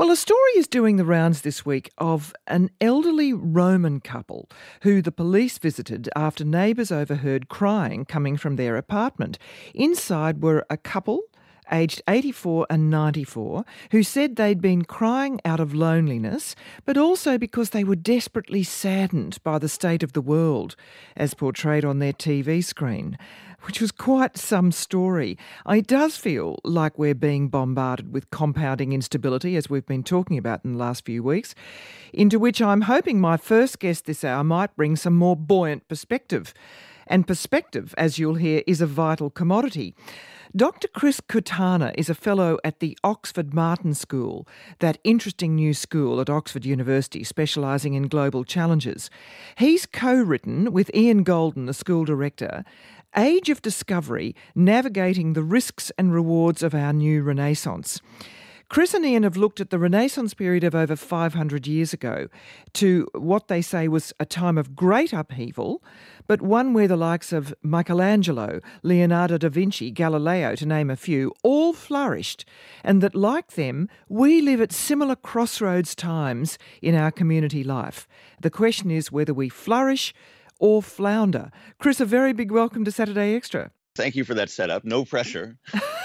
Well, a story is doing the rounds this week of an elderly Roman couple who the police visited after neighbours overheard crying coming from their apartment. Inside were a couple, aged 84 and 94, who said they'd been crying out of loneliness, but also because they were desperately saddened by the state of the world, as portrayed on their TV screen, which was quite some story. It does feel like we're being bombarded with compounding instability, as we've been talking about in the last few weeks, into which I'm hoping my first guest this hour might bring some more buoyant perspective. And perspective, as you'll hear, is a vital commodity. Dr. Chris Kutana is a fellow at the Oxford Martin School, that interesting new school at Oxford University specialising in global challenges. He's co-written with Ian Golden, the school director, Age of Discovery, Navigating the Risks and Rewards of Our New Renaissance. Chris and Ian have looked at the Renaissance period of over 500 years ago to what they say was a time of great upheaval, but one where the likes of Michelangelo, Leonardo da Vinci, Galileo, to name a few, all flourished, and that, like them, we live at similar crossroads times in our community life. The question is whether we flourish or flounder. Chris, a very big welcome to Saturday Extra. Thank you for that setup. No pressure.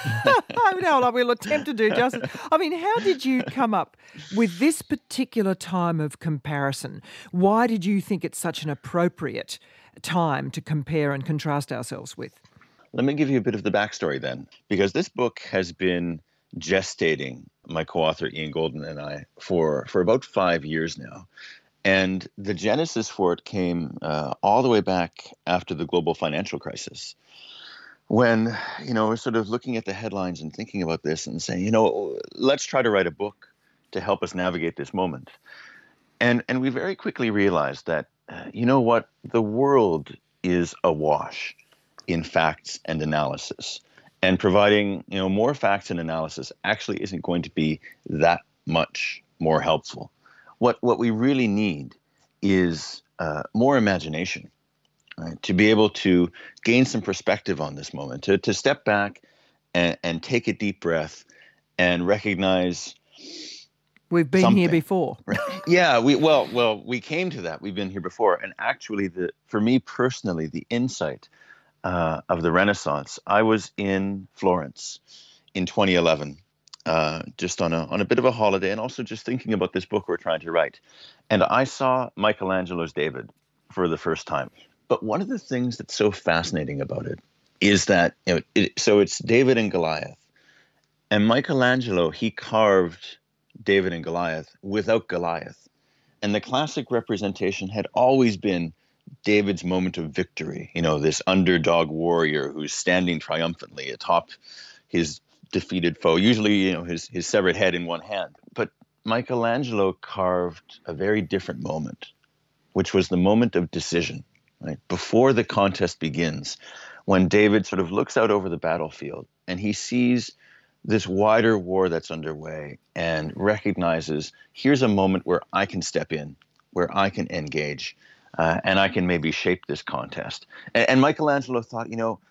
No, we'll attempt to do justice. I mean, how did you come up with this particular time of comparison? Why did you think it's such an appropriate time to compare and contrast ourselves with? Let me give you a bit of the backstory then, because this book has been gestating my co-author Ian Golden and I for about 5 years now. And the genesis for it came all the way back after the global financial crisis, when, we're sort of looking at the headlines and thinking about this and saying, let's try to write a book to help us navigate this moment. And we very quickly realized that, the world is awash in facts and analysis. And providing, more facts and analysis actually isn't going to be that much more helpful. What we really need is more imagination. Right, to be able to gain some perspective on this moment, to step back and take a deep breath and recognize we've been something. Here before. Right. Yeah, we came to that. We've been here before. And actually, for me personally, the insight of the Renaissance, I was in Florence in 2011, just on a bit of a holiday, and also just thinking about this book we're trying to write. And I saw Michelangelo's David for the first time. But one of the things that's so fascinating about it is that, so it's David and Goliath. And Michelangelo, he carved David and Goliath without Goliath. And the classic representation had always been David's moment of victory, this underdog warrior who's standing triumphantly atop his defeated foe, usually, his severed head in one hand. But Michelangelo carved a very different moment, which was the moment of decision. Right, before the contest begins, when David sort of looks out over the battlefield and he sees this wider war that's underway and recognizes, here's a moment where I can step in, where I can engage, and I can maybe shape this contest. And Michelangelo thought,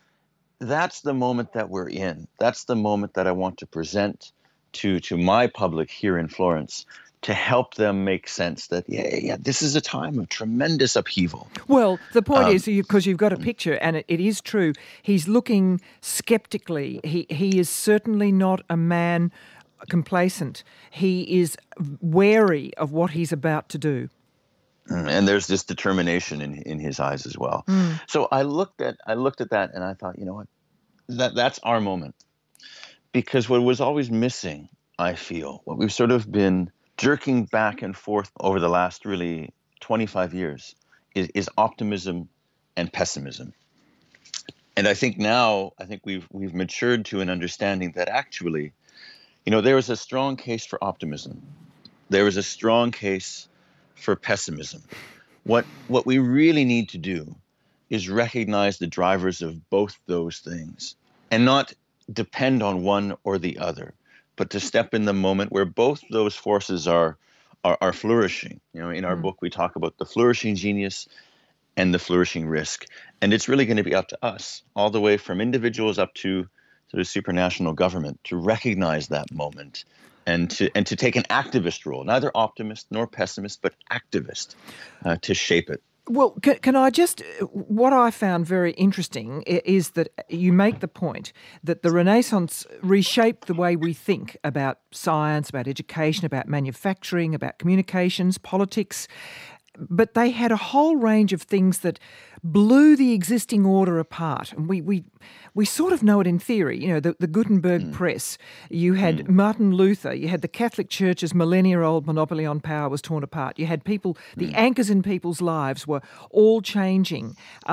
that's the moment that we're in. That's the moment that I want to present to my public here in Florence, to help them make sense that, this is a time of tremendous upheaval. Well, the point is, because you've got a picture, and it is true, he's looking skeptically. He is certainly not a man complacent. He is wary of what he's about to do. And there's this determination in his eyes as well. So I looked at that and I thought, that's our moment. Because what was always missing, I feel, what we've sort of been jerking back and forth over the last really 25 years is optimism and pessimism. And I think now, we've matured to an understanding that actually, there was a strong case for optimism. There was a strong case for pessimism. What we really need to do is recognize the drivers of both those things and not depend on one or the other, but to step in the moment where both those forces are flourishing. In our book, we talk about the flourishing genius and the flourishing risk. And it's really going to be up to us, all the way from individuals up to the supranational government, to recognize that moment and to take an activist role, neither optimist nor pessimist, but activist, to shape it. Well, can I just, what I found very interesting is that you make the point that the Renaissance reshaped the way we think about science, about education, about manufacturing, about communications, politics, but they had a whole range of things that blew the existing order apart. And we sort of know it in theory. You know, the Gutenberg press, you had Martin Luther, you had the Catholic Church's millennia-old monopoly on power was torn apart. You had people, the anchors in people's lives were all changing.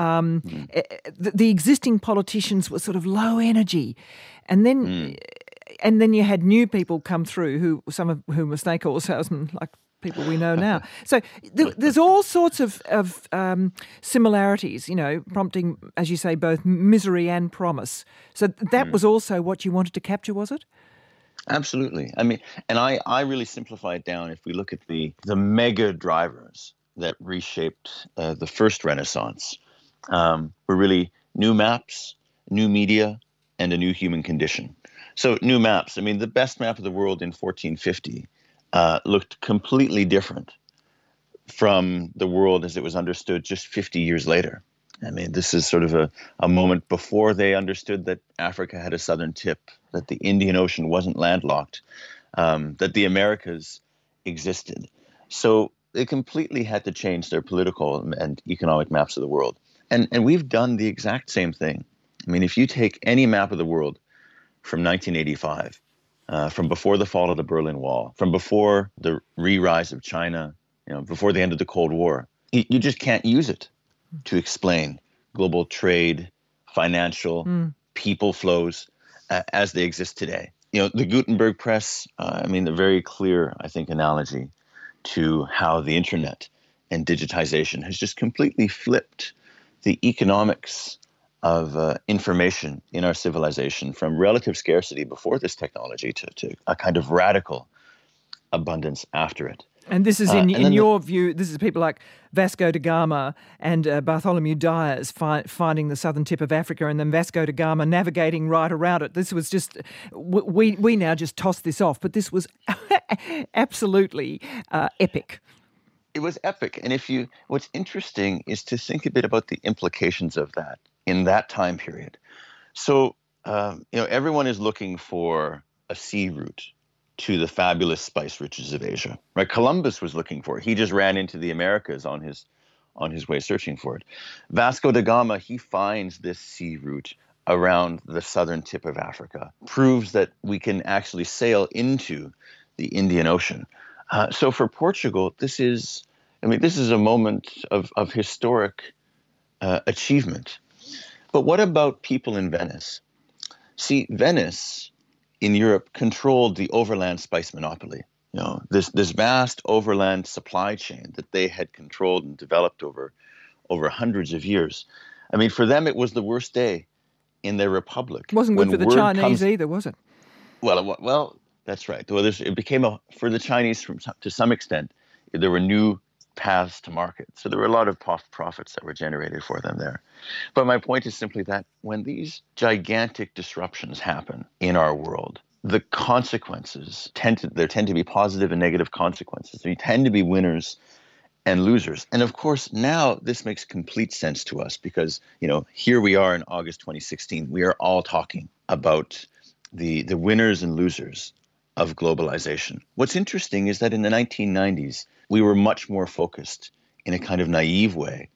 The existing politicians were sort of low energy. And then you had new people come through, some of whom were snake oil salesmen, like people we know now. So there's all sorts of similarities, you know, prompting, as you say, both misery and promise. So that was also what you wanted to capture, was it? Absolutely. I mean, and I really simplify it down. If we look at the mega drivers that reshaped the first Renaissance, were really new maps, new media, and a new human condition. So new maps, I mean, the best map of the world in 1450 looked completely different from the world as it was understood just 50 years later. I mean, this is sort of a moment before they understood that Africa had a southern tip, that the Indian Ocean wasn't landlocked, that the Americas existed. So they completely had to change their political and economic maps of the world. And we've done the exact same thing. I mean, if you take any map of the world from 1985, from before the fall of the Berlin Wall, from before the re-rise of China, you know, before the end of the Cold War, you just can't use it to explain global trade, financial, people flows as they exist today. You know, the Gutenberg press, I mean, a very clear, I think, analogy to how the internet and digitization has just completely flipped the economics of information in our civilization from relative scarcity before this technology to a kind of radical abundance after it. And this is, in your view, this is people like Vasco da Gama and Bartholomew Dias finding the southern tip of Africa, and then Vasco da Gama navigating right around it. This was just, we now just toss this off, but this was absolutely epic. It was epic. And what's interesting is to think a bit about the implications of that in that time period. So, everyone is looking for a sea route to the fabulous spice riches of Asia, right? Columbus was looking for it. He just ran into the Americas on his way searching for it. Vasco da Gama, he finds this sea route around the southern tip of Africa, proves that we can actually sail into the Indian Ocean. So for Portugal, this is a moment of historic achievement. But what about people in Venice? See, Venice in Europe controlled the overland spice monopoly. You know, this vast overland supply chain that they had controlled and developed over hundreds of years. I mean, for them, it was the worst day in their republic. It wasn't good for the Chinese either, was it? Well, that's right. Well, it became for the Chinese to some extent. There were new paths to market, so there were a lot of profits that were generated for them there. But my point is simply that when these gigantic disruptions happen in our world, the consequences tend to be positive and negative consequences. They tend to be winners and losers. And of course, now this makes complete sense to us because, here we are in August 2016. We are all talking about the winners and losers of globalization. What's interesting is that in the 1990s, we were much more focused in a kind of naive way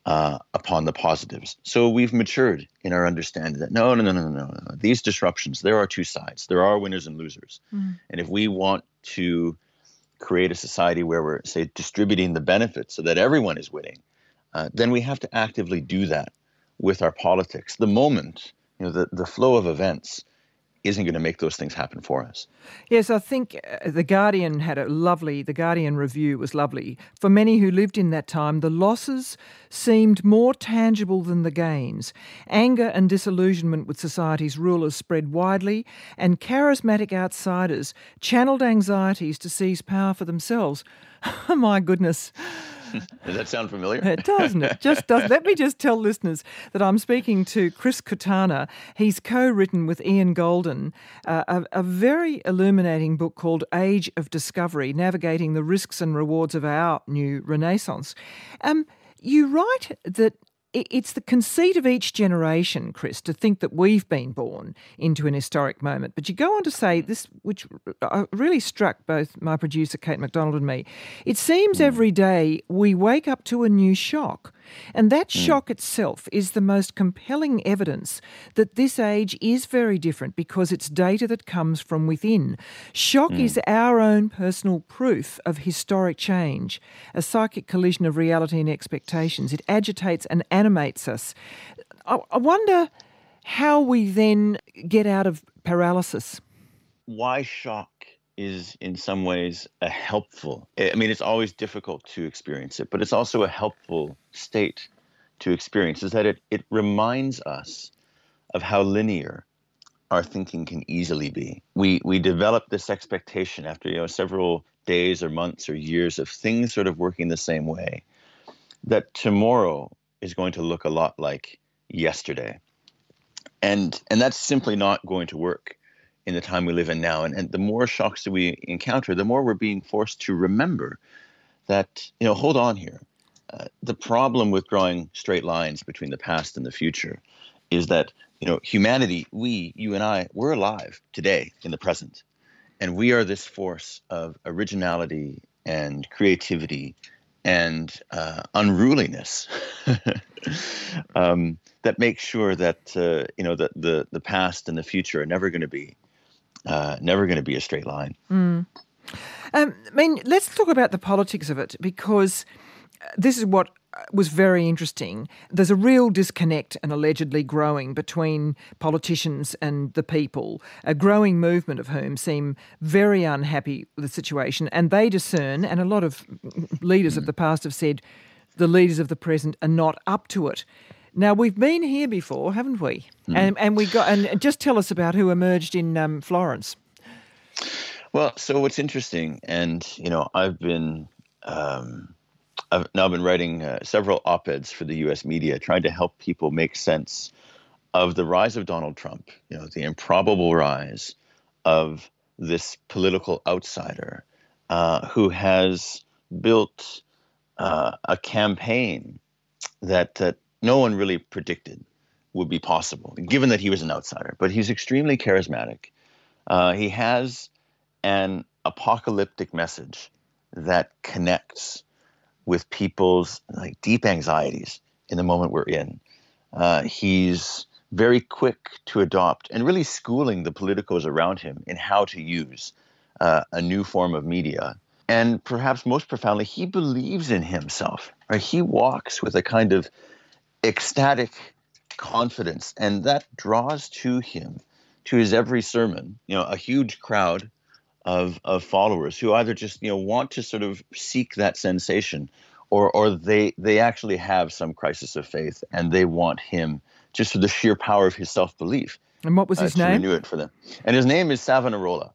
upon the positives. So we've matured in our understanding that no. These disruptions, there are two sides. There are winners and losers. And if we want to create a society where we're, say, distributing the benefits so that everyone is winning, then we have to actively do that with our politics. The moment, the flow of events isn't going to make those things happen for us. Yes, I think The Guardian The Guardian review was lovely. For many who lived in that time, the losses seemed more tangible than the gains. Anger and disillusionment with society's rulers spread widely, and charismatic outsiders channeled anxieties to seize power for themselves. Oh, my goodness. Does that sound familiar? It doesn't it? Just does. Let me just tell listeners that I'm speaking to Chris Kutana. He's co-written with Ian Golden a very illuminating book called Age of Discovery, Navigating the Risks and Rewards of Our New Renaissance. You write that it's the conceit of each generation, Chris, to think that we've been born into an historic moment. But you go on to say this, which really struck both my producer, Kate MacDonald, and me. It seems every day we wake up to a new shock. And that shock itself is the most compelling evidence that this age is very different because it's data that comes from within. Shock is our own personal proof of historic change, a psychic collision of reality and expectations. It agitates and animates us. I wonder how we then get out of paralysis. Why shock is in some ways a helpful, I mean, it's always difficult to experience it, but it's also a helpful state to experience, is that it reminds us of how linear our thinking can easily be. We develop this expectation after several days or months or years of things sort of working the same way, that tomorrow is going to look a lot like yesterday. And that's simply not going to work in the time we live in now. And the more shocks that we encounter, the more we're being forced to remember that, hold on here. The problem with drawing straight lines between the past and the future is that, humanity, you and I, we're alive today in the present. And we are this force of originality and creativity and unruliness that makes sure that, the past and the future are never going to be a straight line. Let's talk about the politics of it, because this is what was very interesting. There's a real disconnect and allegedly growing between politicians and the people, a growing movement of whom seem very unhappy with the situation, and they discern, and a lot of leaders of the past have said, the leaders of the present are not up to it. Now, we've been here before, haven't we? And just tell us about who emerged in Florence. Well, so what's interesting, and I've now been writing several op-eds for the U.S. media, trying to help people make sense of the rise of Donald Trump. The improbable rise of this political outsider who has built a campaign that no one really predicted would be possible, given that he was an outsider. But he's extremely charismatic. He has an apocalyptic message that connects with people's deep anxieties in the moment we're in. He's very quick to adopt and really schooling the politicos around him in how to use a new form of media. And perhaps most profoundly, he believes in himself. Right? He walks with a kind of ecstatic confidence, and that draws to him, to his every sermon, a huge crowd of followers who either just want to sort of seek that sensation, or they actually have some crisis of faith and they want him just for the sheer power of his self-belief. And what was his name? To renew it for them. And his name is Savonarola.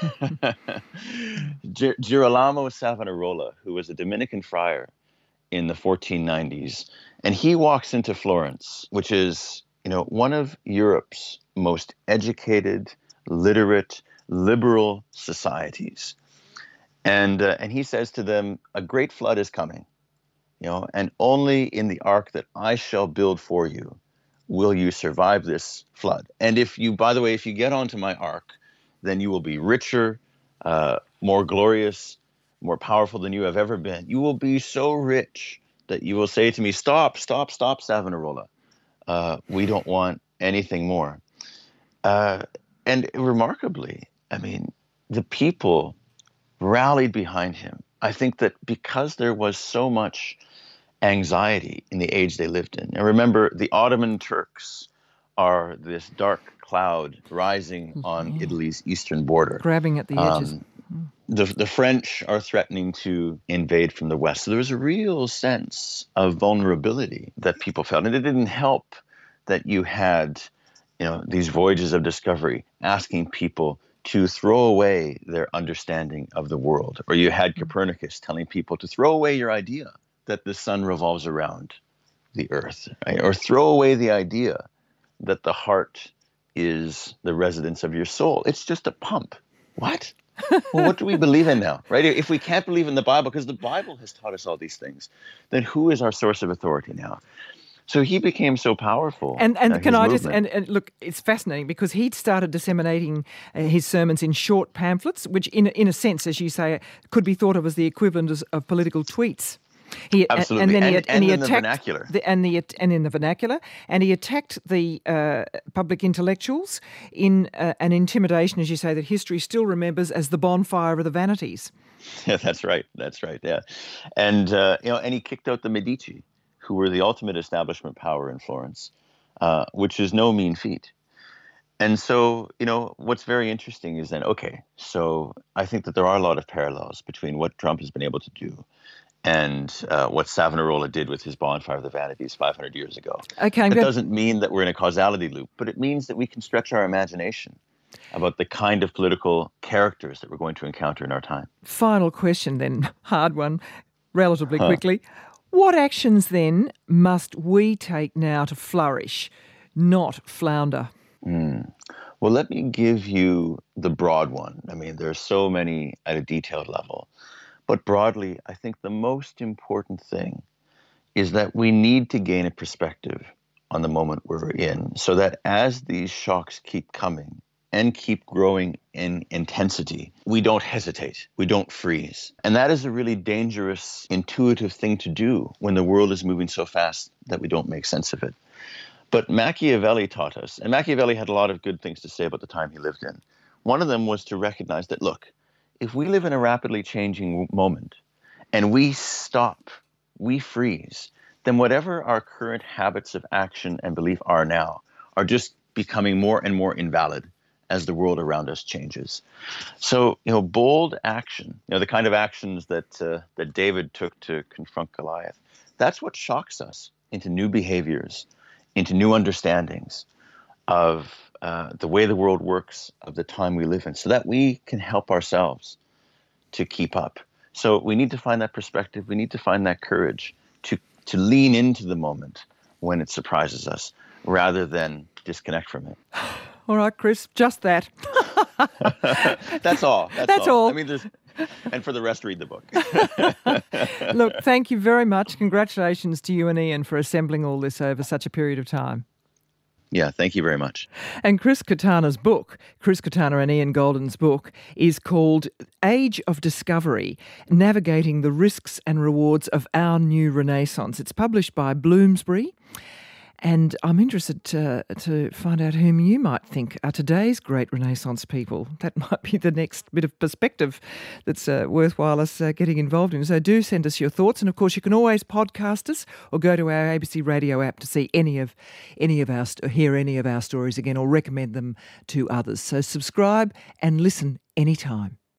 Girolamo Savonarola, who was a Dominican friar in the 1490s. And he walks into Florence, which is, one of Europe's most educated, literate, liberal societies. And he says to them, a great flood is coming, and only in the ark that I shall build for you will you survive this flood. And if you get onto my ark, then you will be richer, more glorious, more powerful than you have ever been. You will be so rich that you will say to me, stop, Savonarola. We don't want anything more. And remarkably, the people rallied behind him. I think that because there was so much anxiety in the age they lived in. And remember, the Ottoman Turks are this dark cloud rising on Italy's eastern border. Grabbing at the edges. The French are threatening to invade from the west. So there was a real sense of vulnerability that people felt. And it didn't help that you had, these voyages of discovery asking people to throw away their understanding of the world. Or you had Copernicus telling people to throw away your idea that the sun revolves around the earth, right? Or throw away the idea that the heart is the residence of your soul. It's just a pump. What? Well, what do we believe in now, right? If we can't believe in the Bible, because the Bible has taught us all these things, then who is our source of authority now? So he became so powerful. And can I just movement. and look, it's fascinating because he'd started disseminating his sermons in short pamphlets, which in a sense, as you say, could be thought of as the equivalent of political tweets. Absolutely, and he in the attacked vernacular. And in the vernacular, and he attacked the public intellectuals in an intimidation, as you say, that history still remembers as the bonfire of the vanities. Yeah, that's right. Yeah, and he kicked out the Medici, who were the ultimate establishment power in Florence, which is no mean feat. And so, what's very interesting is then, okay, so I think that there are a lot of parallels between what Trump has been able to do and what Savonarola did with his bonfire of the vanities 500 years ago. Okay, That doesn't mean that we're in a causality loop, but it means that we can stretch our imagination about the kind of political characters that we're going to encounter in our time. Final question then, hard one, relatively quickly. What actions then must we take now to flourish, not flounder? Well, let me give you the broad one. I mean, there are so many at a detailed level. But broadly, I think the most important thing is that we need to gain a perspective on the moment we're in so that as these shocks keep coming and keep growing in intensity, we don't hesitate, we don't freeze. And that is a really dangerous, intuitive thing to do when the world is moving so fast that we don't make sense of it. But Machiavelli taught us, and Machiavelli had a lot of good things to say about the time he lived in. One of them was to recognize that, look, if we live in a rapidly changing moment and we stop, we freeze, then whatever our current habits of action and belief are now are just becoming more and more invalid as the world around us changes. So, bold action, the kind of actions that David took to confront Goliath, that's what shocks us into new behaviors, into new understandings of the way the world works, of the time we live in, so that we can help ourselves to keep up. So we need to find that perspective. We need to find that courage to lean into the moment when it surprises us rather than disconnect from it. All right, Chris, just that. That's all. That's all. I mean, and for the rest, read the book. Look, thank you very much. Congratulations to you and Ian for assembling all this over such a period of time. Yeah, thank you very much. And Chris Katana's book, Chris Katana and Ian Golden's book, is called Age of Discovery, Navigating the Risks and Rewards of Our New Renaissance. It's published by Bloomsbury. And I'm interested to find out whom you might think are today's great Renaissance people. That might be the next bit of perspective that's worthwhile us getting involved in. So do send us your thoughts. And of course, you can always podcast us or go to our ABC Radio app to see hear any of our stories again or recommend them to others. So subscribe and listen anytime.